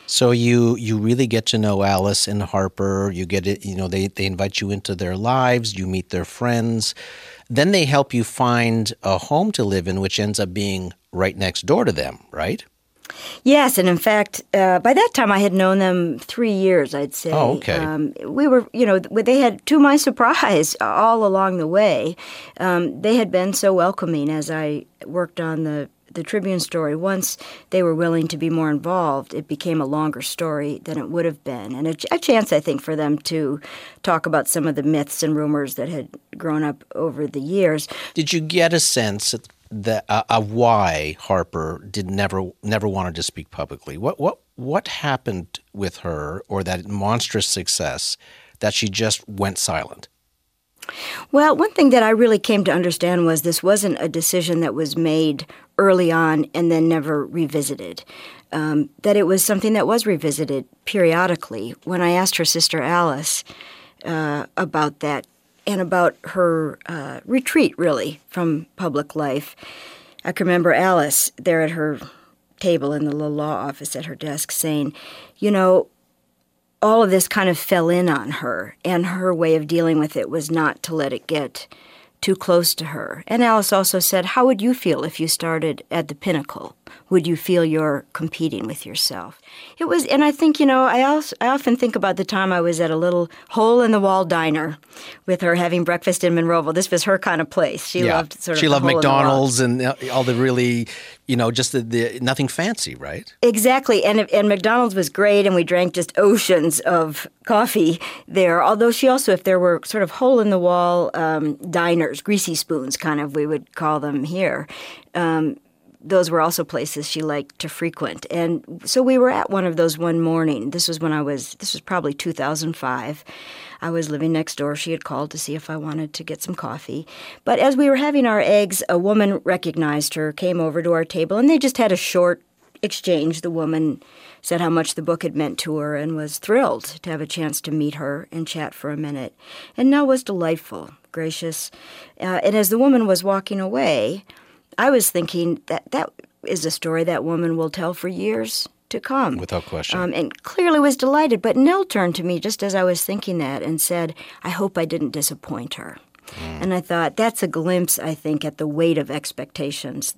So you really get to know Alice and Harper. You get it, they invite you into their lives, you meet their friends. Then they help you find a home to live in, which ends up being right next door to them, right? Yes, and in fact, by that time I had known them 3 years, I'd say. Oh, okay. We were, they had, to my surprise, all along the way, they had been so welcoming as I worked on the Tribune story. Once they were willing to be more involved, it became a longer story than it would have been. And a chance, I think, for them to talk about some of the myths and rumors that had grown up over the years. Did you get a sense that of why Harper did never wanted to speak publicly? What happened with her, or that monstrous success, that she just went silent? Well, one thing that I really came to understand was this wasn't a decision that was made early on and then never revisited. That it was something that was revisited periodically. When I asked her sister Alice about that and about her retreat, really, from public life, I can remember Alice there at her table in the little law office at her desk saying, all of this kind of fell in on her, and her way of dealing with it was not to let it get too close to her. And Alice also said, how would you feel if you started at the pinnacle? Would you feel you're competing with yourself? It was, and I think, I often think about the time I was at a little hole-in-the-wall diner with her having breakfast in Monroeville. This was her kind of place. She loved She loved McDonald's and all the really, just the nothing fancy, right? Exactly, and McDonald's was great, and we drank just oceans of coffee there. Although she also, if there were sort of hole-in-the-wall diners, greasy spoons, kind of, we would call them here. Those were also places she liked to frequent. And so we were at one of those one morning. This was probably 2005. I was living next door. She had called to see if I wanted to get some coffee. But as we were having our eggs, a woman recognized her, came over to our table, and they just had a short exchange. The woman said how much the book had meant to her and was thrilled to have a chance to meet her and chat for a minute. And Nell was delightful, gracious. And as the woman was walking away, I was thinking that is a story that woman will tell for years to come. Without question. And clearly was delighted. But Nell turned to me just as I was thinking that and said, I hope I didn't disappoint her. And I thought, that's a glimpse, I think, at the weight of expectations.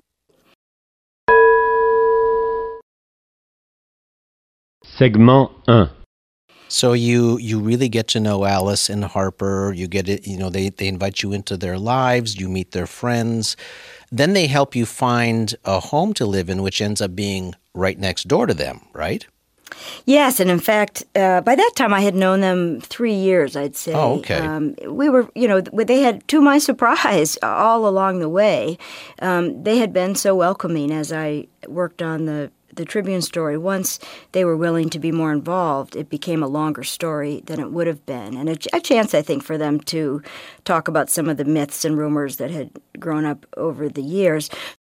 Segment 1. So you really get to know Alice and Harper. You get it, they invite you into their lives, you meet their friends. Then they help you find a home to live in, which ends up being right next door to them, right? Yes, and in fact, by that time I had known them 3 years, I'd say. Oh, okay. We were, they had, to my surprise, all along the way, they had been so welcoming as I worked on the Tribune story. Once they were willing to be more involved, it became a longer story than it would have been. And a chance, I think, for them to talk about some of the myths and rumors that had grown up over the years.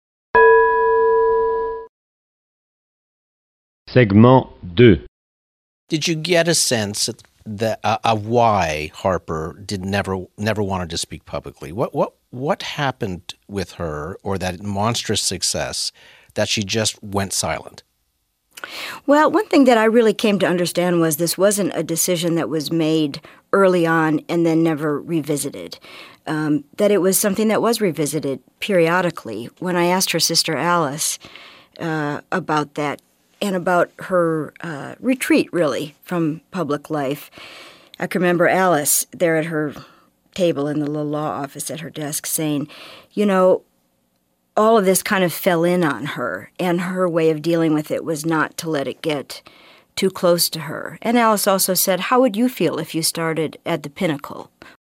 Segment 2. Did you get a sense that of why Harper did never wanted to speak publicly? What happened with her, or that monstrous success, that she just went silent? Well, one thing that I really came to understand was this wasn't a decision that was made early on and then never revisited. That it was something that was revisited periodically. When I asked her sister Alice about that and about her retreat, really, from public life, I can remember Alice there at her table in the little law office at her desk saying, all of this kind of fell in on her, and her way of dealing with it was not to let it get too close to her. And Alice also said, how would you feel if you started at the pinnacle?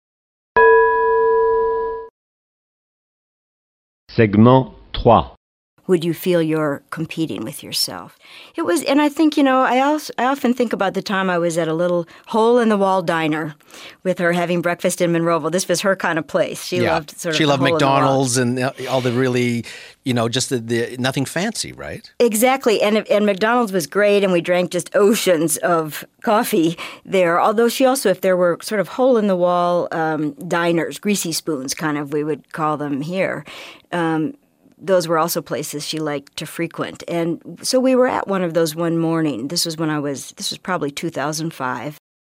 Segment 3. Would you feel you're competing with yourself? It was, and I think, I often think about the time I was at a little hole-in-the-wall diner with her having breakfast in Monroeville. This was her kind of place. She loved McDonald's and all the really, just the nothing fancy, right? Exactly, and McDonald's was great, and we drank just oceans of coffee there. Although she also, if there were sort of hole-in-the-wall diners, greasy spoons, kind of, we would call them here. those were also places she liked to frequent. And so we were at one of those one morning. This was probably 2005.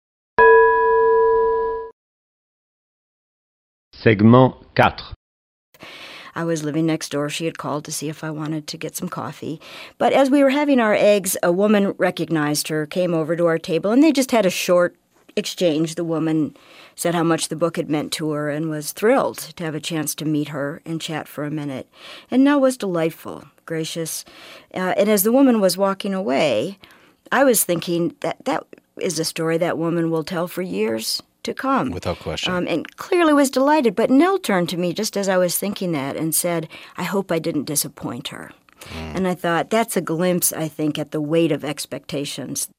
Segment 4. I was living next door. She had called to see if I wanted to get some coffee. But as we were having our eggs, a woman recognized her, came over to our table, and they just had a short exchange. The woman said how much the book had meant to her and was thrilled to have a chance to meet her and chat for a minute. And Nell was delightful, gracious. And as the woman was walking away, I was thinking that is a story that woman will tell for years to come. Without question. And clearly was delighted. But Nell turned to me just as I was thinking that and said, I hope I didn't disappoint her. And I thought, that's a glimpse, I think, at the weight of expectations